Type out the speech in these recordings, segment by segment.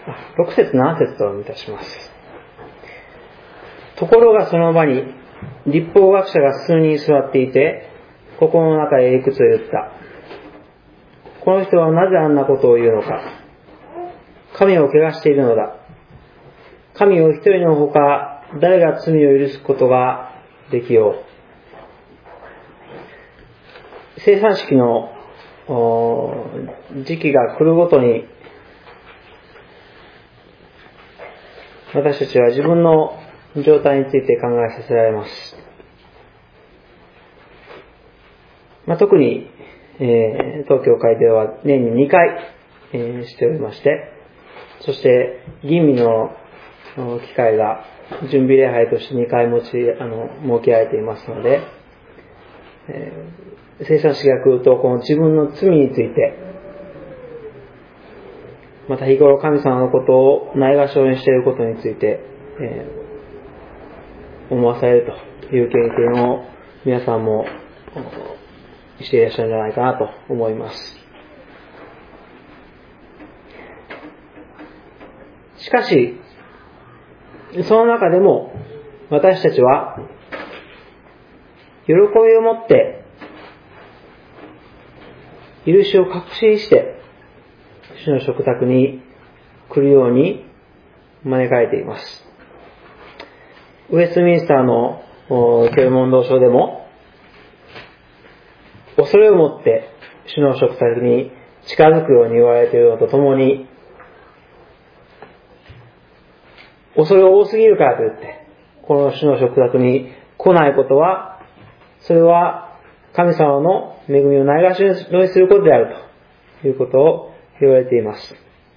6節7節とお読みいたします。ところがその場に律法学者が数人座っていて、心の中でいくつ言った。この人はなぜあんなことを言うのか。神を汚しているのだ。神を一人のほか誰が罪を許すことができよう。生産式の時期が来るごとに、私たちは自分の状態について考えさせられます。特に、当教会では年に2回、しておりまして、そして吟味の機会が準備礼拝として2回設けられていますので、生産式が来るとこの自分の罪について、また日頃神様のことをないがしろにしていることについて、思わされるという経験を皆さんもしていらっしゃるんじゃないかなと思います。しかしその中でも私たちは喜びを持って許しを確信して主の食卓に来るように招かれています。ウェストミンスターの教会問答書でも、恐れを持って主の食卓に近づくように言われているのとともに、恐れ多すぎるからといってこの主の食卓に来ないことは、それは神様の恵みをないがしろにすることであるということを言われています。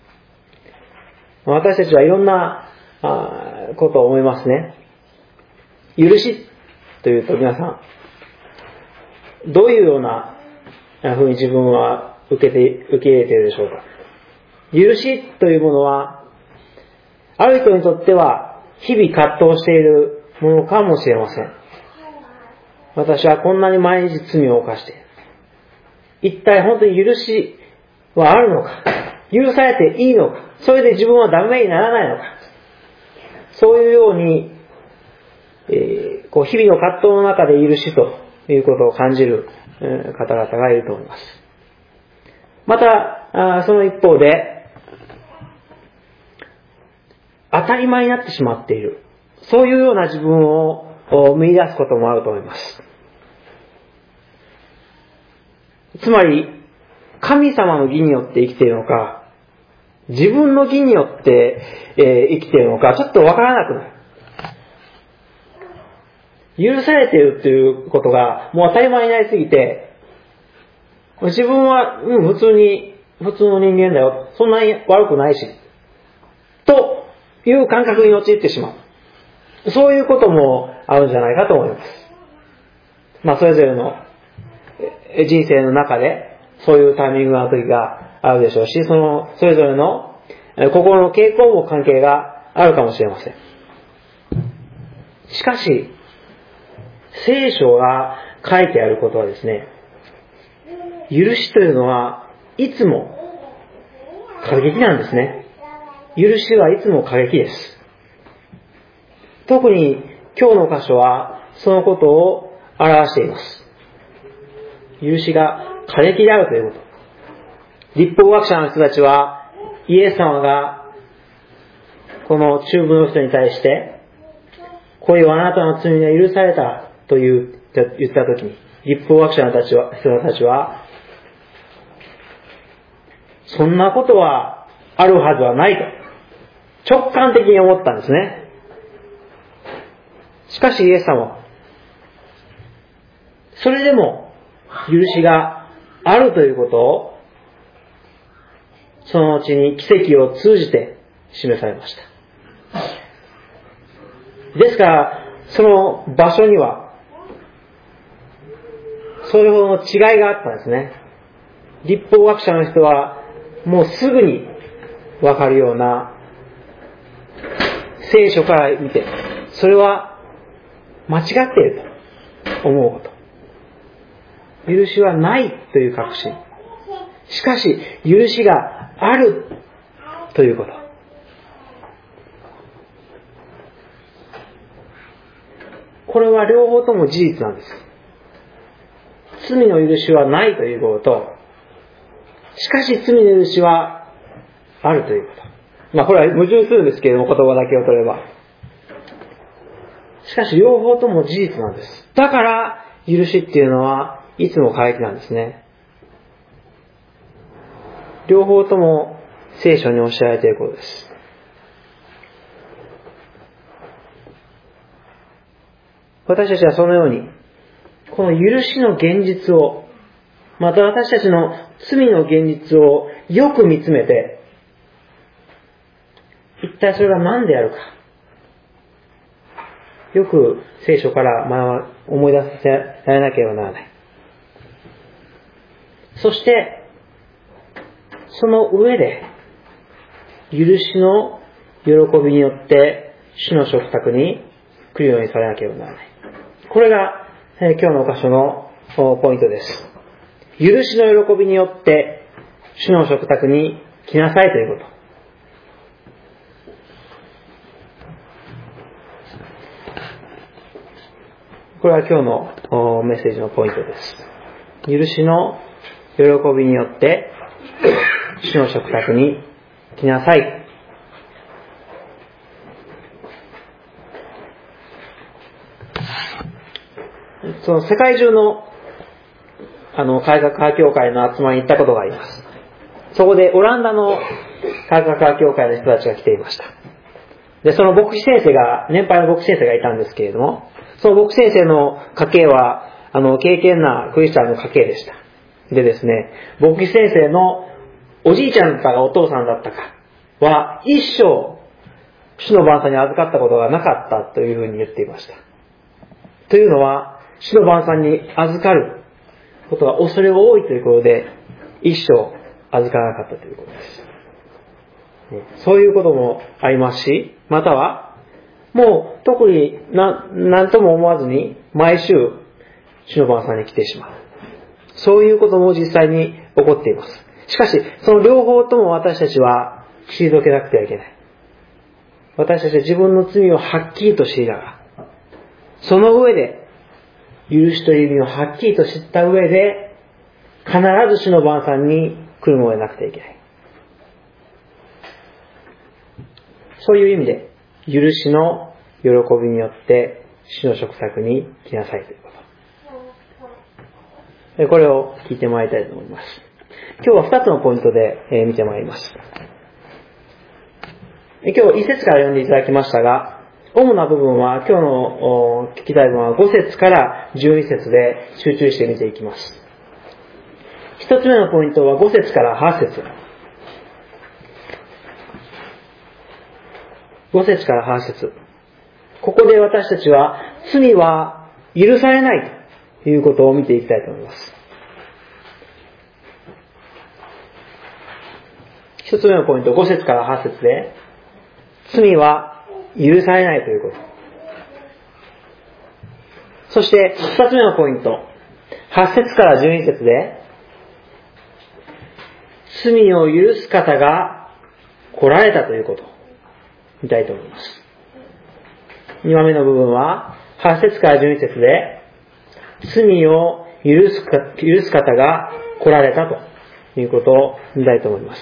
私たちはいろんなことを思いますね。許しというと皆さんどういうようなふうに自分は受け入れているでしょうか。許しというものはある人にとっては日々葛藤しているものかもしれません。私はこんなに毎日罪を犯している。一体本当に許しはあるのか、許されていいのか、それで自分はダメにならないのか、そういうように、日々の葛藤の中で許しということを感じる方々がいると思います。またその一方で当たり前になってしまっている、そういうような自分を見出すこともあると思います。つまり神様の義によって生きているのか、自分の義によって、生きているのか、ちょっとわからなくなる。許されているということがもう当たり前になりすぎて、自分は、普通の人間だよ、そんなに悪くないしという感覚に陥ってしまう。そういうこともあるんじゃないかと思います。それぞれの人生の中でそういうタイミングの時があるでしょうし、それぞれの心の傾向も関係があるかもしれません。しかし聖書が書いてあることはですね、許しというのはいつも過激なんですね。許しはいつも過激です。特に今日の箇所はそのことを表しています。許しが過激であるということ。律法学者の人たちはイエス様がこの中部の人に対して、こういうあなたの罪が許されたと言ったときに、律法学者の人たちはそんなことはあるはずはないと直感的に思ったんですね。しかしイエス様はそれでも許しがあるということをその後に奇跡を通じて示されました。ですからその場所にはそれほどの違いがあったんですね。律法学者の人はもうすぐにわかるような聖書から見て、それは間違っていると思うこと。許しはないという確信。しかし許しがあるということ。 これは両方とも事実なんです。罪の許しはないということと、しかし罪の許しはあるということ。これは矛盾するんですけれども、言葉だけを取れば。しかし両方とも事実なんです。だから、許しっていうのはいつも過激なんですね。両方とも聖書に教えられていることです。私たちはそのように、この許しの現実を、また私たちの罪の現実をよく見つめて、一体それが何であるか、よく聖書から思い出させられなければならない。そして、その上で、許しの喜びによって主の食卓に来るようにされなければならない。これが、今日の箇所のポイントです。許しの喜びによって主の食卓に来なさいということ。これは今日のメッセージのポイントです。許しの喜びによって主の食卓に来なさい。その世界中の改革派教会の集まりに行ったことがあります。そこでオランダの改革派教会の人たちが来ていました。で、その牧師先生が、年配の牧師先生がいたんですけれども、その牧師先生の家系は、敬虔なクリスチャンの家系でした。でですね、牧師先生のおじいちゃんだったかお父さんだったかは、一生、主の晩餐に預かったことがなかったというふうに言っていました。というのは、主の晩餐に預かることが恐れ多いということで、一生預からなかったということです。そういうこともありますし、または、もう特に何とも思わずに毎週主の晩餐に来てしまう。そういうことも実際に起こっています。しかし、その両方とも私たちは退けなくてはいけない。私たちは自分の罪をはっきりと知りながら、その上で、許しという意味をはっきりと知った上で、必ず主の晩餐に来るのでなくてはいけない。そういう意味で、許しの喜びによって主の食卓に来なさいということ。これを聞いてまいりたいと思います。今日は2つのポイントで見てまいります。今日1節から読んでいただきましたが、主な部分は今日の聞きたい部分は5節から12節で集中して見ていきます。1つ目のポイントは5節から8節。5節から8節。ここで私たちは罪は許されないということを見ていきたいと思います。1つ目のポイント5節から8節で、罪は許されないということ。そして2つ目のポイント8節から12節で、罪を許す方が来られたということを見たいと思います。2番目の部分は8節から12節で、罪を許す方が来られたということを見たいと思います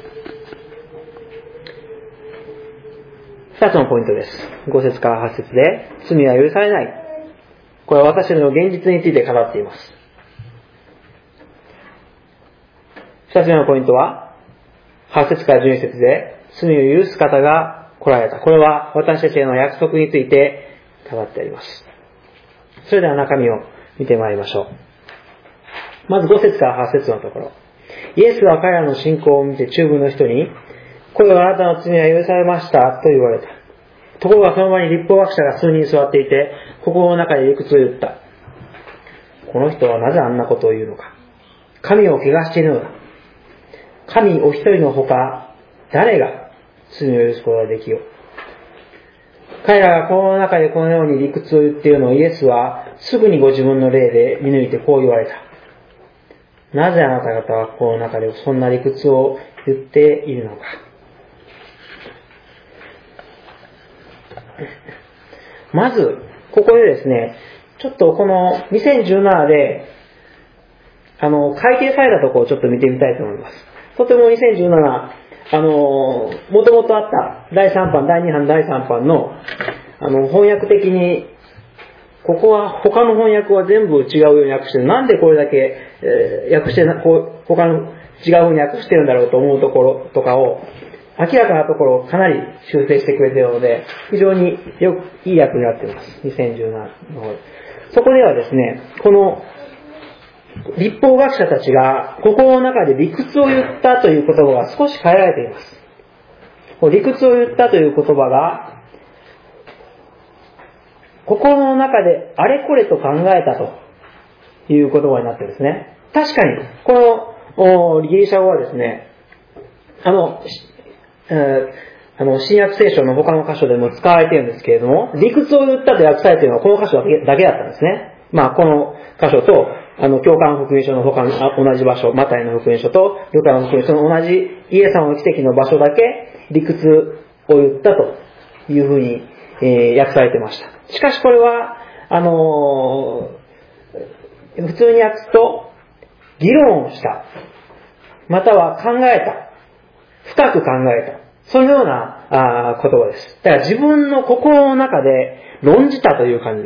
。2つのポイントです。5節から8節で、罪は許されない。これは私たちの現実について語っています。2つ目のポイントは、8節から12節で、罪を許す方が来られた。これは私たちへの約束について語ってあります。それでは中身を見てまいりましょう。まず5節から8節のところ。イエスは彼らの信仰を見て中部の人に、これはあなたの罪は許されましたと言われた。ところがその場に律法学者が数人座っていて、心の中で理屈を言った。この人はなぜあんなことを言うのか。神を汚しているのだ。神お一人のほか、誰が罪を許すことができよう。彼らが心の中でこのように理屈を言っているのをイエスはすぐにご自分の霊で見抜いてこう言われた。なぜあなた方は心の中でそんな理屈を言っているのか。まず、 ここでですね、ちょっとこの2017で、改訂されたところをちょっと見てみたいと思います。とても2017、もともとあった第3版、第2版、第3版の、翻訳的に、ここは他の翻訳は全部違うように訳してる。なんでこれだけ、訳して他の違うように訳してるんだろうと思うところとかを、明らかなところをかなり修正してくれているので、非常にいい訳になっています。2017の方で。そこではですね、この立法学者たちが心の中で理屈を言ったという言葉が少し変えられています。理屈を言ったという言葉が、心の中であれこれと考えたという言葉になっているんですね。確かに、このギリシャ語はですね、新約聖書の他の箇所でも使われているんですけれども、理屈を言ったと訳されているのはこの箇所だけだったんですね。この箇所と、教会の福音書の他の同じ場所、マタイの福音書とルカの福音書の同じイエス様の奇跡の場所だけ理屈を言ったというふうに、訳されていました。しかしこれは、普通に訳すと、議論をした。または考えた。深く考えた。そのような言葉です。だから自分の心の中で論じたという感じです。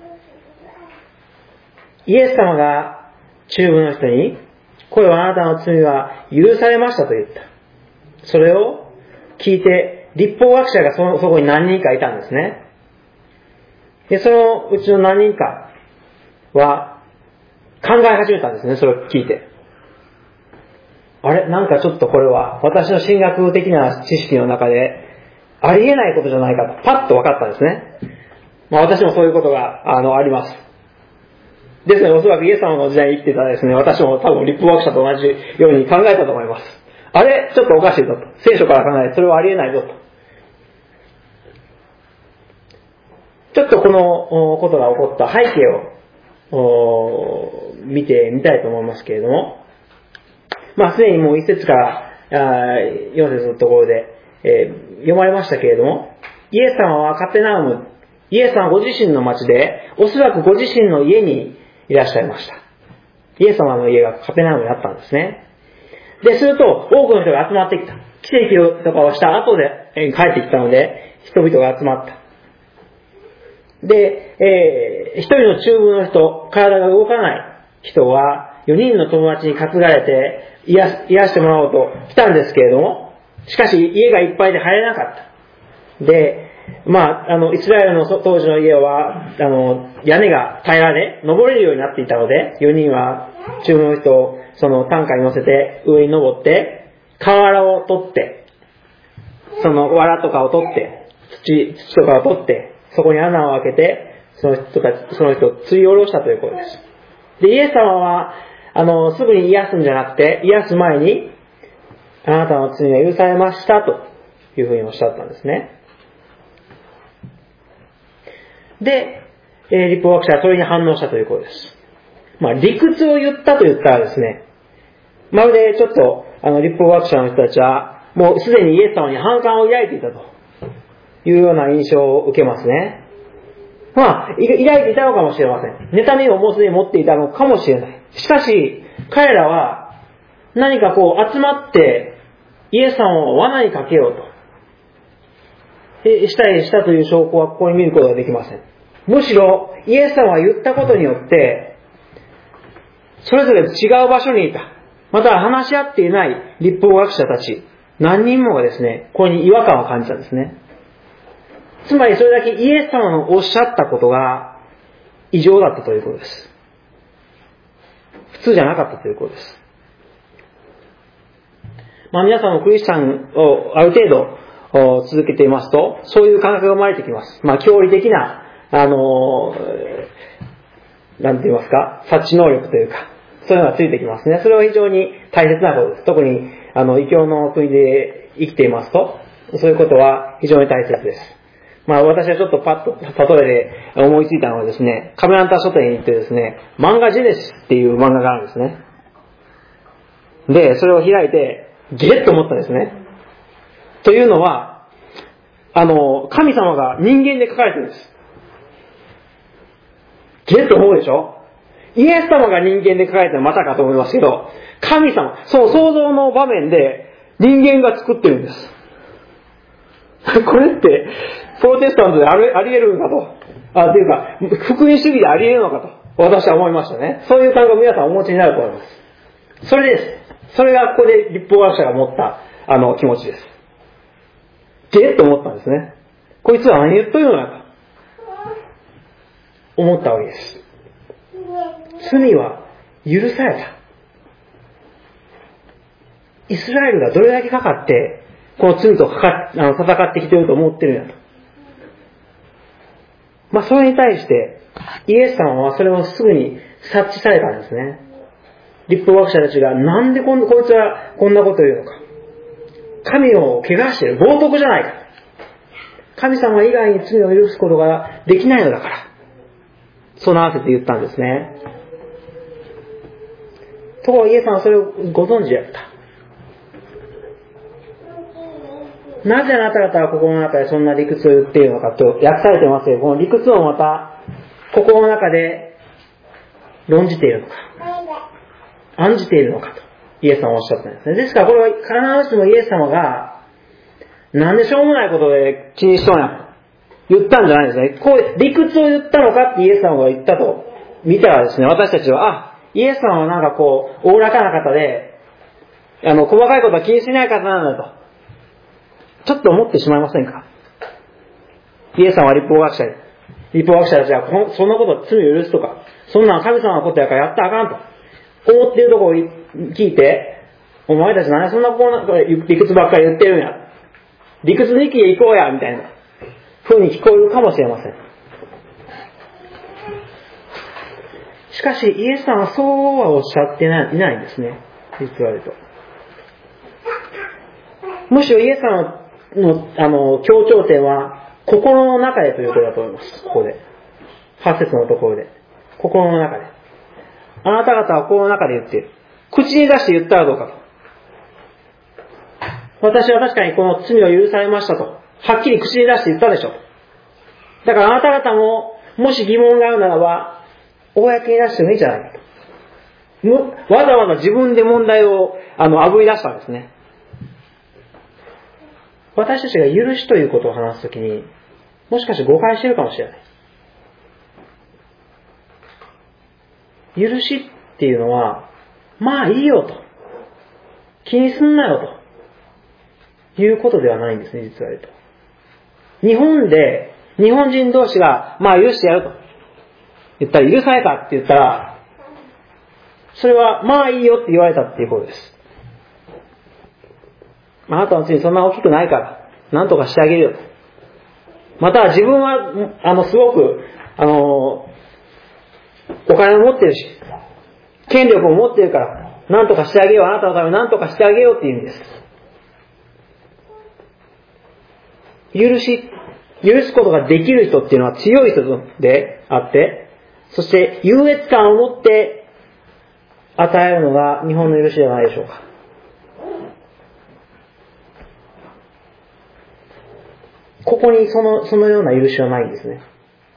イエス様が中部の人に、これはあなたの罪は許されましたと言った。それを聞いて、立法学者がそこに何人かいたんですね。で、そのうちの何人かは考え始めたんですね、それを聞いて。あれなんかちょっとこれは私の神学的な知識の中でありえないことじゃないかとパッと分かったんですね。私もそういうことがあります。ですのでおそらくイエス様の時代に生きてたらですね、私も多分立法学者と同じように考えたと思います。あれちょっとおかしいぞと。聖書から考えてそれはありえないぞと。ちょっとこのことが起こった背景を見てみたいと思いますけれども、すでにもう1節から4節のところで、読まれましたけれども、イエス様はカペナウム、イエス様ご自身の町で、おそらくご自身の家にいらっしゃいました。イエス様の家がカペナウムにあったんですね。で、すると多くの人が集まってきた。奇跡とかをした後で帰ってきたので、人々が集まった。で、一人の中部の人、体が動かない人は、4人の友達に担がれて癒してもらおうと来たんですけれども、しかし家がいっぱいで入れなかった。で、イスラエルの当時の家は、屋根が平らで登れるようになっていたので、4人は中部の人をその担架に乗せて上に登って、瓦を取って、その藁とかを取って、土とかを取って、そこに穴を開けて、その人を吊り下ろしたということです。で、イエス様は、すぐに癒すんじゃなくて、癒す前に、あなたの罪が許されましたというふうにおっしゃったんですね。で、立法学者はそれに反応したということです。理屈を言ったと言ったらですね、まるでちょっと、立法学者の人たちは、もうすでにイエス様に反感を抱いていたというような印象を受けますね。抱いていたのかもしれません。妬みをもうすでに持っていたのかもしれない。しかし、彼らは何か集まってイエス様を罠にかけようとしたという証拠はここに見ることができません。むしろイエス様が言ったことによってそれぞれ違う場所にいた、または話し合っていない立法学者たち何人もがですね、ここに違和感を感じたんですね。つまりそれだけイエス様のおっしゃったことが異常だったということです。普通じゃなかったということです。皆さんもクリスチャンをある程度続けていますと、そういう感覚が生まれてきます。教理的な、なんて言いますか、察知能力というか、そういうのがついてきますね。それは非常に大切なことです。特に、異教の国で生きていますと、そういうことは非常に大切です。私はちょっとパッと例えで思いついたのはですね、カメランタ書店に行ってですね、漫画ジェネシスっていう漫画があるんですね。で、それを開いて、ゲッと思ったんですね。というのは、神様が人間で書かれてるんです。 ゲッと思うでしょ。イエス様が人間で書かれたらまたかと思いますけど、神様、その創造の場面で人間が作ってるんです。これって、プロテスタントであり得るのかと。というか、福音主義であり得るのかと、私は思いましたね。そういう感覚を皆さんお持ちになると思います。それです。それがここで立法学者が持った、気持ちです。ゲッと思ったんですね。こいつは何言っとるのかと思ったわけです。罪は許された。イスラエルがどれだけかかって、この罪と戦ってきていると思ってるんだと。それに対して、イエス様はそれをすぐに察知されたんですね。立法学者たちが、なんでこいつはこんなことを言うのか。神を汚している。冒涜じゃないか。神様以外に罪を許すことができないのだから。そう合わせて言ったんですね。ところがイエス様はそれをご存知だった。なぜあなた方は心の中でそんな理屈を言っているのかと訳されてますけど、この理屈をまた心の中で論じているのか、案じているのかとイエス様はおっしゃったんですね。ですからこれは必ずしもイエス様がなんでしょうもないことで気にしそうな言ったんじゃないですね。こう理屈を言ったのかってイエス様が言ったと見たらですね、私たちはイエス様はなんかおおらかな方で細かいことは気にしない方なんだとちょっと思ってしまいませんか。イエス様は立法学者たちはそんなこと罪を許すとか、そんな神様のことやからやったらあかんと思っているところを聞いて、お前たち何そんな理屈ばっかり言ってるんや、理屈抜きで行こうやみたいな風に聞こえるかもしれません。しかしイエス様はそうはおっしゃっていないんですね、実は言うと。むしろイエス様の強調点は心の中でということだと思います。ここで8節のところで、心の中で、あなた方は心の中で言っている。口に出して言ったらどうかと。私は確かにこの罪を許されましたとはっきり口に出して言ったでしょ。だからあなた方ももし疑問があるならば公に出してもいいじゃないかと。わざわざ自分で問題をあぶり出したんですね。私たちが許しということを話すときに、もしかして誤解しているかもしれない。許しっていうのは、まあいいよと。気にすんなよと。いうことではないんですね、実は言うと。日本人同士が、まあ許してやると。言ったら、許されたって言ったら、それはまあいいよって言われたっていうことです。あなたの罪そんな大きくないから、なんとかしてあげるよと。または自分は、すごく、お金を持ってるし、権力を持ってるから、なんとかしてあげよう、あなたのためになんとかしてあげようっていう意味です。許すことができる人っていうのは強い人であって、そして優越感を持って与えるのが日本の許しではないでしょうか。ここにそのような許しはないんですね。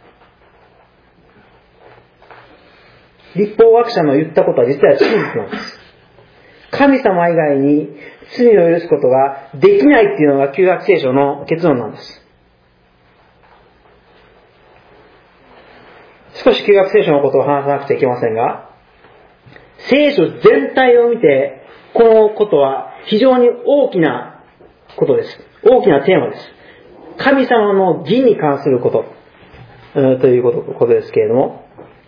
立法学者の言ったことは実は真実なんです。神様以外に罪を許すことができないっていうのが旧約聖書の結論なんです。少し旧約聖書のことを話さなくちゃいけませんが、聖書全体を見てこのことは非常に大きなことです。大きなテーマです。神様の義に関すること、ということですけれども、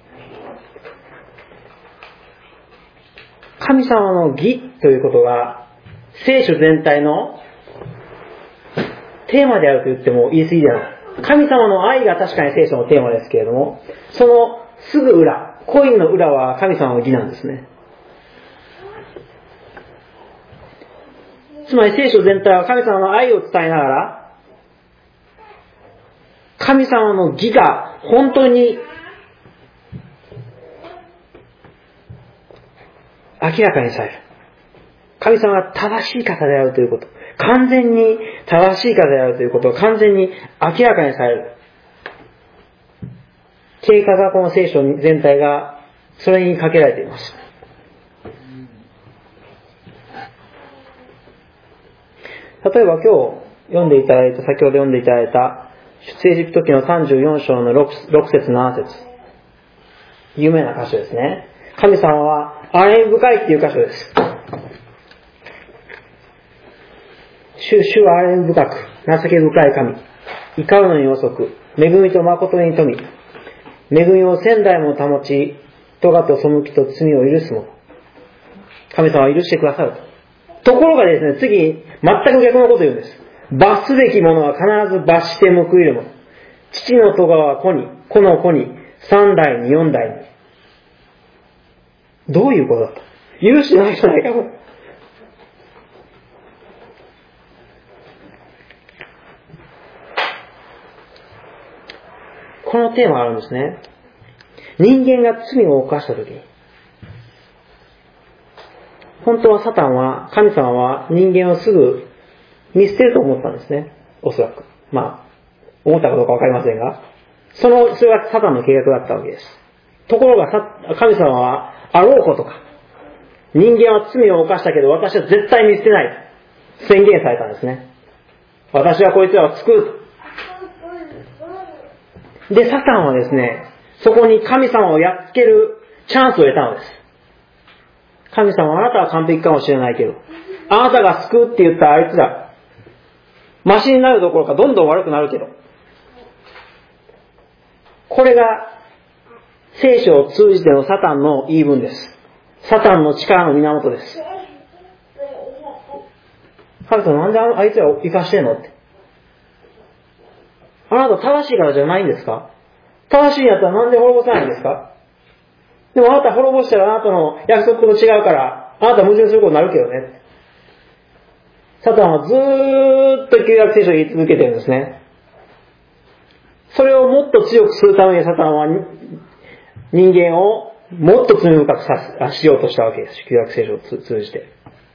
神様の義ということが聖書全体のテーマであると言っても言い過ぎではない。神様の愛が確かに聖書のテーマですけれども、そのすぐ裏、コインの裏は神様の義なんですね。つまり聖書全体は神様の愛を伝えながら、神様の義が本当に明らかにされる。神様が正しい方であるということ、完全に正しい方であるということを完全に明らかにされる。 経過がこの聖書全体がそれにかけられています。例えば今日読んでいただいた、先ほど読んでいただいた出エジプト記の34章の 6節7節、有名な箇所ですね。神様は憐れみ深いっていう箇所です。主は憐れみ深く、情け深い神、怒るのに遅く、恵みと誠に富み、恵みを千代も保ち、咎と背きと罪を許すもの。神様は許してくださると。ところがですね、次、全く逆のことを言うんです。罰すべきものは必ず罰して報いるもの。父の咎は子に、子の子に、三代に四代に。どういうことだと。許してないじゃないかと。このテーマがあるんですね。人間が罪を犯したときに、本当はサタンは、神様は人間をすぐ見捨てると思ったんですね。おそらく。思ったかどうかわかりませんが、それはサタンの計画だったわけです。ところが神様は、あろうことか、人間は罪を犯したけど私は絶対見捨てないと宣言されたんですね。私はこいつらを救うと。で、サタンはですね、そこに神様をやっつけるチャンスを得たのです。神様、あなたは完璧かもしれないけど、あなたが救うって言ったあいつら、マシになるどころかどんどん悪くなるけど、これが聖書を通じてのサタンの言い分です。サタンの力の源です。神様、なんであいつらを生かしてんのって。あなた正しいからじゃないんですか？正しいんやったらなんで滅ぼさないんですか？でもあなた滅ぼしたらあなたの約束と違うから、あなた矛盾することになるけどね。サタンはずーっと旧約聖書を言い続けてるんですね。それをもっと強くするためにサタンは人間をもっと罪深くしようとしたわけです。旧約聖書を通じて。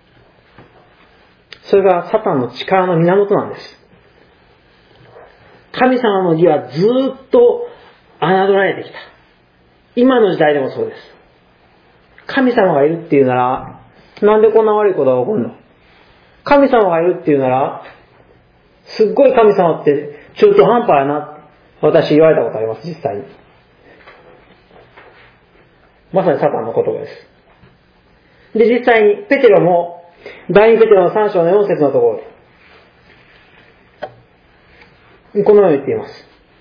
それがサタンの力の源なんです。神様の義はずーっと侮られてきた。今の時代でもそうです。神様がいるっていうなら、なんでこんな悪いことが起こるの？神様がいるっていうなら、すっごい神様って中途半端やなって私言われたことあります、実際に。まさにサタンの言葉です。で、実際にペテロも第2ペテロの3章の4節のところでこのように言っています。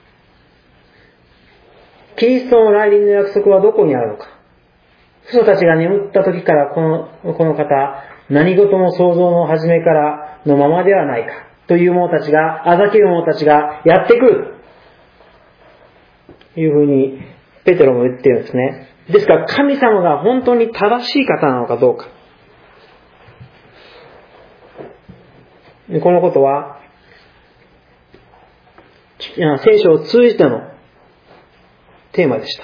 キリストの来臨の約束はどこにあるのか。父祖たちが眠った時からこの方、何事も創造の始めからのままではないかという者たちが、あざける者たちがやってくるというふうにペテロも言っているんですね。ですから神様が本当に正しい方なのかどうか。このことは聖書を通じてのテーマでした。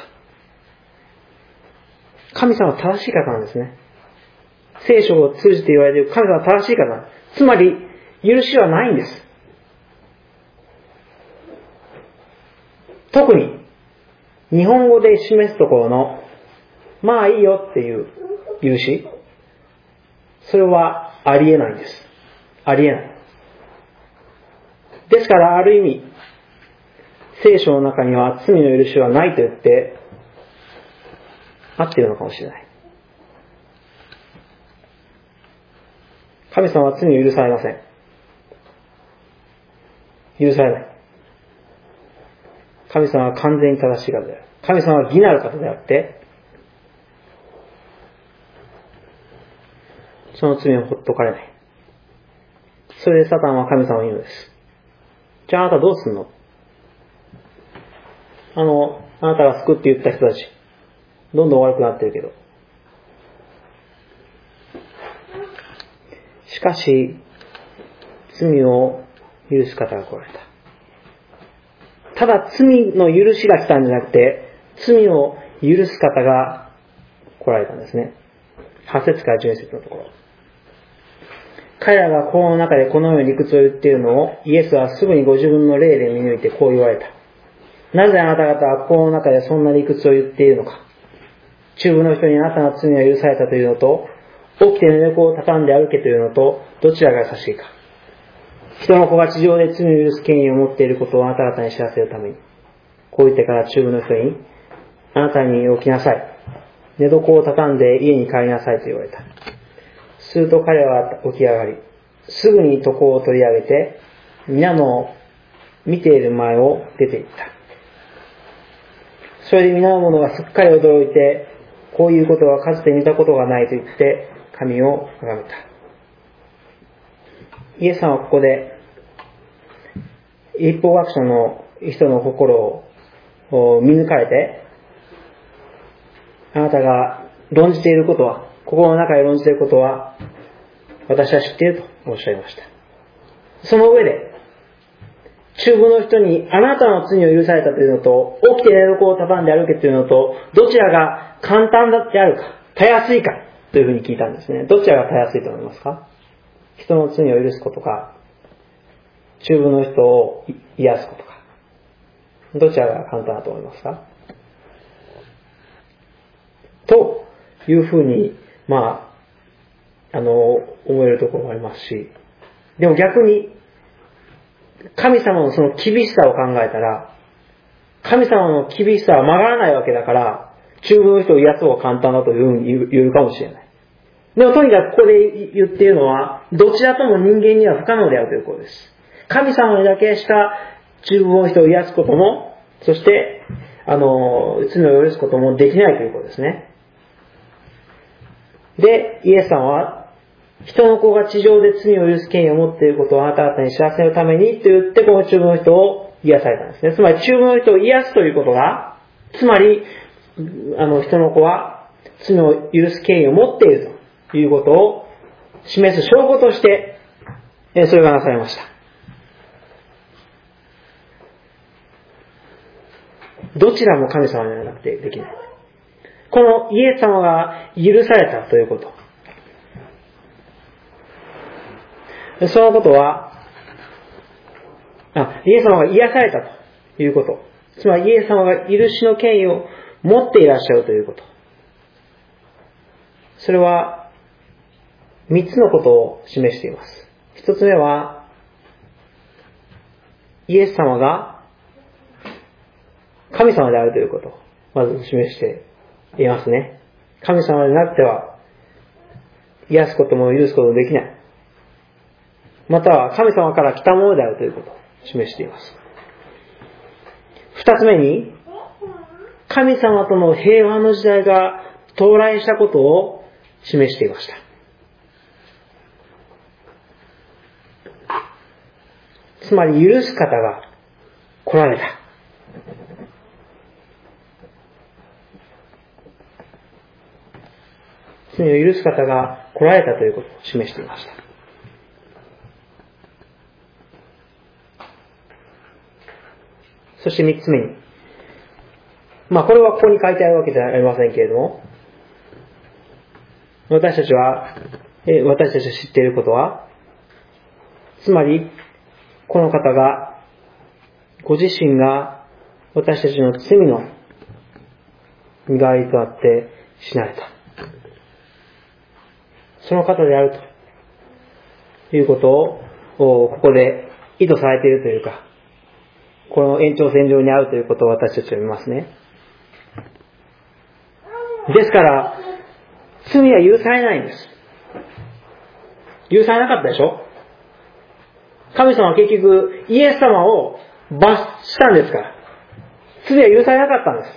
神様は正しい方なんですね。聖書を通じて言われている神様は正しい方。つまり許しはないんです。特に日本語で示すところのまあいいよっていう許し、それはありえないんです。ありえない。ですからある意味聖書の中には罪の許しはないと言って合っているのかもしれない。神様は罪を許されません。許されない。神様は完全に正しい方である。神様は義なる方であって、その罪をほっとかれない。それでサタンは神様を言うのです。じゃああなたどうすんの？あなたが救って言った人たち、どんどん悪くなってるけど。しかし、罪を許す方が来られた。ただ罪の許しが来たんじゃなくて、罪を許す方が来られたんですね。8節から12節のところ。彼らが心の中でこのように理屈を言っているのを、イエスはすぐにご自分の霊で見抜いてこう言われた。 なぜあなた方は心の中でそんな理屈を言っているのか。中部の人にあなたの罪は許されたというのと、起きて寝床を畳んで歩けというのと、どちらが優しいか。人の子が地上で罪を許す権威を持っていることをあなた方に知らせるために。こう言ってから中部の人に、あなたに起きなさい。寝床を畳んで家に帰りなさいと言われた。すると彼は起き上がり、すぐに床を取り上げて、皆の見ている前を出て行った。それで皆の者がすっかり驚いて、こういうことはかつて見たことがないと言って、神を崇めた。イエスさんはここで、立法学者の人の心を見抜かれて、あなたが論じていることは、心の中で論じていることは、私は知っているとおっしゃいました。その上で、中部の人にあなたの罪を許されたというのと、起きて寝床を畳んで歩けというのと、どちらが簡単であるか、たやすいかというふうに聞いたんですね。どちらがたやすいと思いますか？人の罪を許すことか、中部の人を癒すことか。どちらが簡単だと思いますか？というふうに、思えるところもありますし、でも逆に、神様のその厳しさを考えたら、神様の厳しさは曲がらないわけだから、中部の人を癒す方が簡単だというふうに言うかもしれない。でもとにかくここで言っているのは、どちらとも人間には不可能であるということです。神様にだけしか中部の人を癒すことも、そして、罪を許すこともできないということですね。で、イエスさんは、人の子が地上で罪を許す権威を持っていることをあなた方に知らせるためにと言って、この中部の人を癒されたんですね。つまり中部の人を癒すということが、つまり、人の子は罪を許す権威を持っているということを示す証拠として、それがなされました。どちらも神様ではなくてできない。このイエス様が許されたということ。そのことは、イエス様が癒されたということ。つまりイエス様が許しの権威を持っていらっしゃるということ。それは、三つのことを示しています。一つ目は、イエス様が神様であるということをまず示していますね。神様でなくては、癒すことも許すこともできない。または神様から来たものであるということを示しています。二つ目に、神様との平和の時代が到来したことを示していました。つまり許す方が来られた。罪を許す方が来られたということを示していました。そして三つ目に、これはここに書いてあるわけじゃありませんけれども、私たちが知っていることは、つまり、この方が、ご自身が私たちの罪の身代わりとなって死なれた。その方であるということを、ここで意図されているというか、この延長線上にあるということを私たちは見ますね。ですから、罪は許されないんです。許されなかったでしょ？神様は結局、イエス様を罰したんですから。罪は許されなかったんです。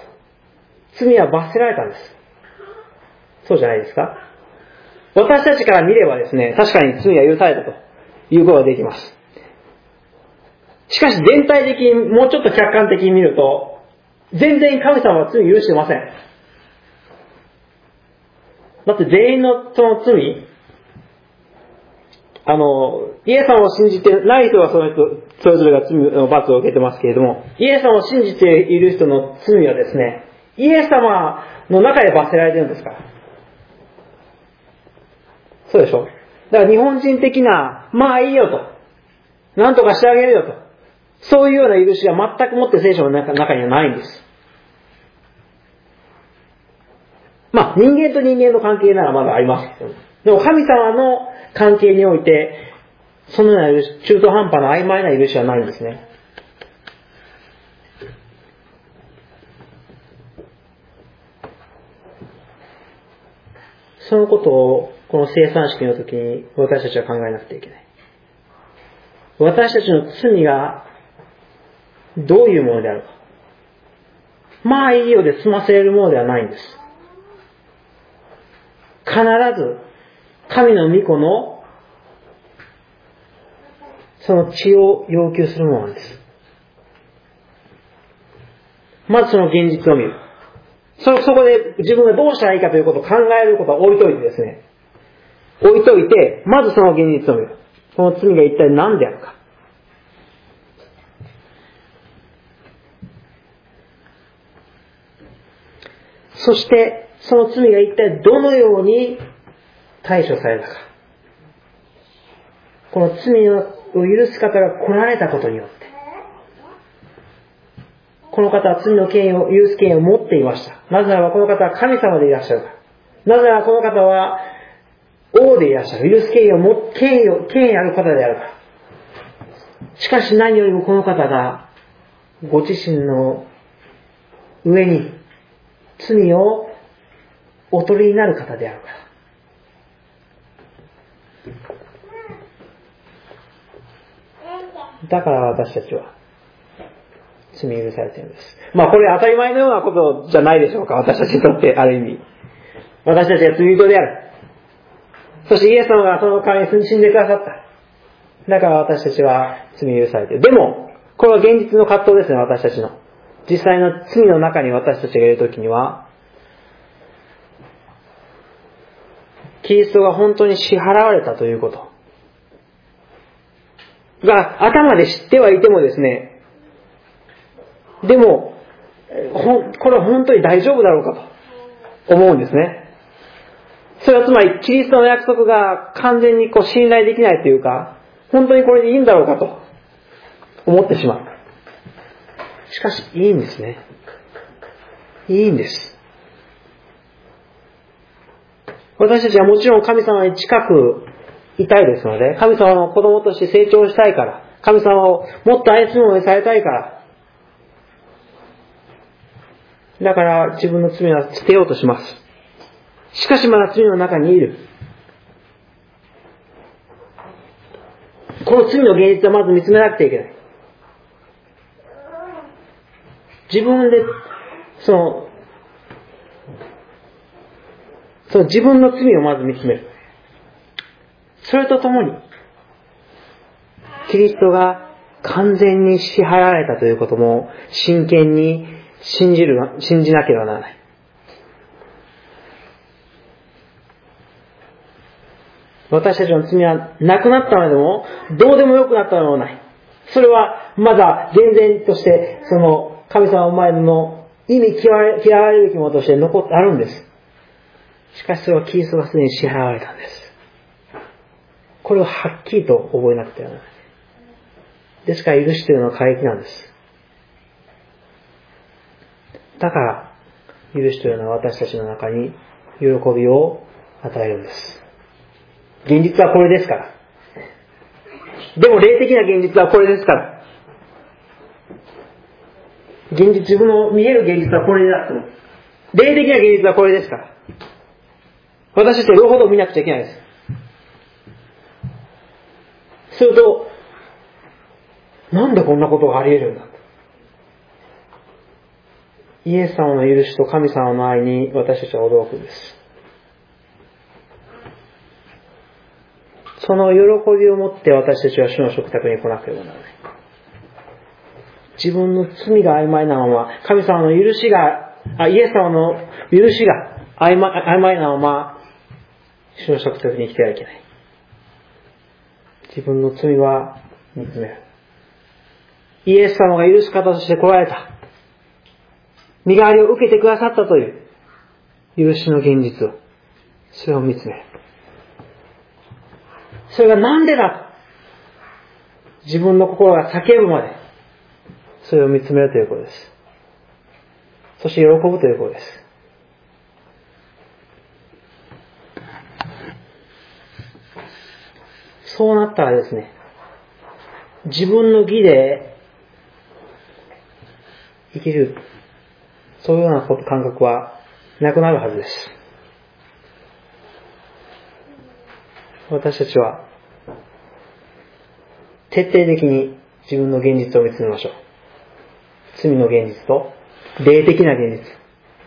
罪は罰せられたんです。そうじゃないですか？私たちから見ればですね、確かに罪は許されたということができます。しかし全体的にもうちょっと客観的に見ると、全然神様は罪を許していません。だって全員のその罪、イエス様を信じてない人はそれぞれが罪の罰を受けてますけれども、イエス様を信じている人の罪はですね、イエス様の中で罰せられてるんですから。そうでしょ？だから日本人的な、いいよと。なんとかしてあげるよと。 そういうような許しが全くもって聖書の中にはないんです。まあ、人間と人間の関係ならまだありますけど、でも神様の関係において、そのような許し、中途半端な曖昧な許しはないんですね。そのことを、この生産式の時に私たちは考えなくてはいけない。私たちの罪がどういうものであるか。まあいいようで済ませれるものではないんです。必ず、神の御子のその血を要求するものなんです。まずその現実を見る。そこで自分がどうしたらいいかということを考えることは置いといてですね。置いといて、まずその現実を見る。この罪が一体何であるか。そして、その罪が一体どのように対処されたか。この罪を許す方が来られたことによって、この方は罪の権威を、許す権威を持っていました。なぜならばこの方は神様でいらっしゃるから。なぜならばこの方は王でいらっしゃる。許す権威ある方であるから。しかし何よりもこの方がご自身の上に罪をお取りになる方であるから。だから私たちは罪許されているんです。まあこれ当たり前のようなことじゃないでしょうか。私たちにとってある意味。私たちが罪人である。そしてイエス様がその代わりに死んでくださった。だから私たちは罪許されている。でも、これは現実の葛藤ですね、私たちの。実際の罪の中に私たちがいるときには、キリストが本当に支払われたということが頭で知ってはいてもですね、でも、これは本当に大丈夫だろうかと思うんですね。それはつまりキリストの約束が完全に信頼できないというか、本当にこれでいいんだろうかと思ってしまう。しかしいいんですね。いいんです。私たちはもちろん神様に近くいたいですので、神様の子供として成長したいから、神様をもっと愛するものにされたいから、だから自分の罪は捨てようとします。しかしまだ罪の中にいる。この罪の現実はまず見つめなくてはいけない。自分で、その自分の罪をまず見つめる。それとともに、キリストが完全に支払われたということも真剣に信じなければならない。私たちの罪はなくなったのでも、どうでもよくなったのでもない。それはまだ厳然として、その神様の前の意味嫌われるべきものとしてあるんです。しかしそれはキリストがすでに支払われたんです。これをはっきりと覚えなくてはならない。ですから許しというのは過激なんです。だから許しというのは私たちの中に喜びを与えるんです。現実はこれですから。でも霊的な現実はこれですから。自分の見える現実はこれであっても、霊的な現実はこれですから。私たちは両方とも見なくちゃいけないです。すると、なんでこんなことがあり得るんだと。イエス様の許しと神様の愛に私たちは驚くんです。その喜びを持って私たちは主の食卓に来なければならない。自分の罪が曖昧なまま、神様の許しが、イエス様の許しが曖昧なまま、主の食卓に来てはいけない。自分の罪は見つめる。イエス様が許す方として来られた。身代わりを受けてくださったという許しの現実を、それを見つめる。それがなんでだと自分の心が叫ぶまでそれを見つめるということです。そして喜ぶということです。そうなったらですね、自分の義で生きる、そういうような感覚はなくなるはずです。私たちは徹底的に自分の現実を見つめましょう。罪の現実と霊的な現実。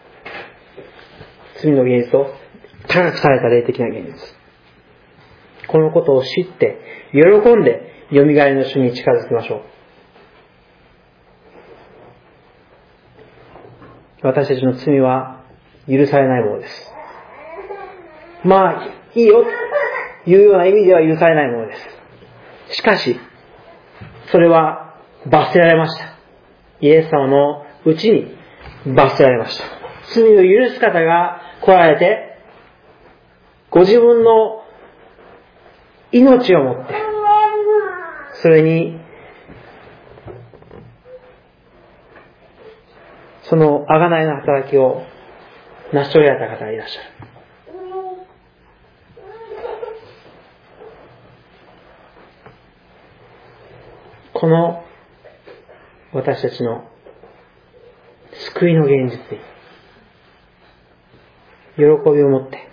罪の現実と高くされた霊的な現実。このことを知って喜んでよみがえりの主に近づきましょう。私たちの罪は許されないものです。まあいいよというような意味では許されないものです。しかしそれは罰せられました。イエス様のうちに罰せられました。罪を許す方が来られて、ご自分の命をもって、それにその贖いの働きを成し遂げられた方がいらっしゃる。この私たちの救いの現実に喜びを持って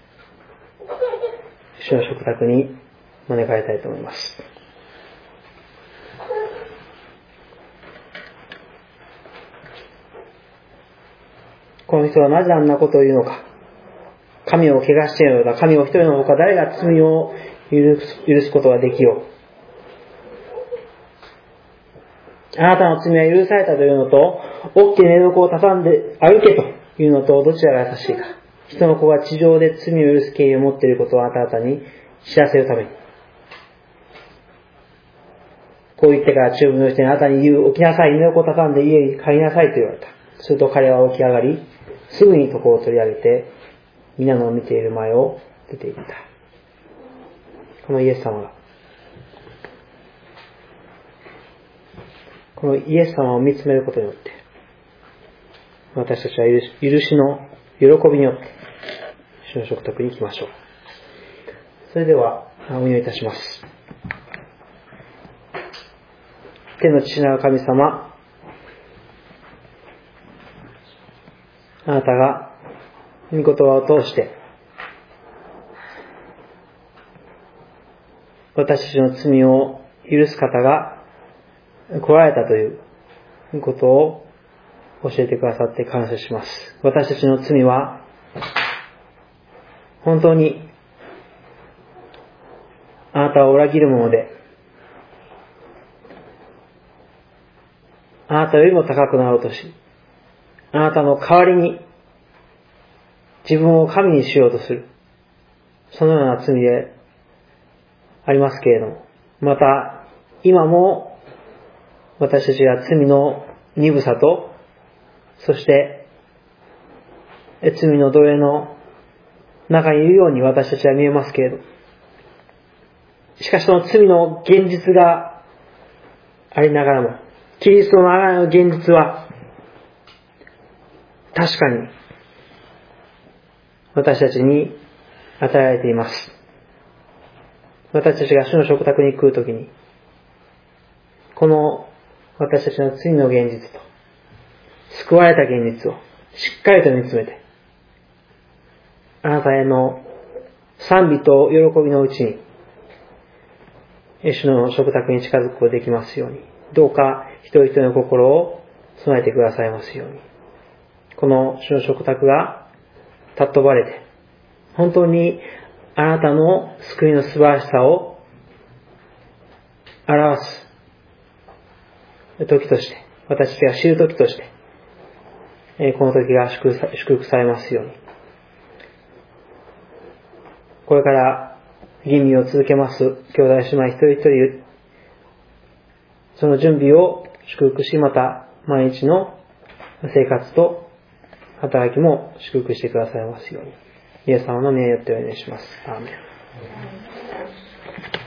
主の食卓に招かれたいと思います。この人はなぜあんなことを言うのか。神を汚しているのだ。神を一人のほか誰が罪を許すことができよう。あなたの罪は許されたというのと、大きな寝床を畳んで歩けというのと、どちらが優しいか。人の子が地上で罪を許す権威を持っていることをあなた方に知らせるために。こう言ってから中部の人にあなたに言う、起きなさい、寝床を畳んで家に帰りなさいと言われた。すると彼は起き上がり、すぐに床を取り上げて、皆の見ている前を出ていった。このイエス様が、このイエス様を見つめることによって、私たちは許しの喜びによって、主の食卓に行きましょう。それでは、お祈りいたします。天の父なる神様、あなたが御言葉を通して、私たちの罪を許す方が来られたということを教えてくださって感謝します。私たちの罪は本当にあなたを裏切るもので、あなたよりも高くなろうとし、あなたの代わりに自分を神にしようとする、そのような罪でありますけれども、また今も私たちが罪の鈍さと、そして罪の奴隷の中にいるように私たちは見えますけれど、しかしその罪の現実がありながらも、キリストの贖いの現実は確かに私たちに与えられています。私たちが主の食卓に来るときに、この私たちの罪の現実と救われた現実をしっかりと見つめて、あなたへの賛美と喜びのうちに主の食卓に近づくことができますように、どうか一人一人の心を備えてくださいますように。この主の食卓が尊ばれて、本当にあなたの救いの素晴らしさを表す時として、私たちが知る時として、この時が祝福されますように。これから吟味を続けます兄弟姉妹一人一人、その準備を祝福し、また毎日の生活と働きも祝福してくださいますように。イエス様の名によってお願いします。アーメン。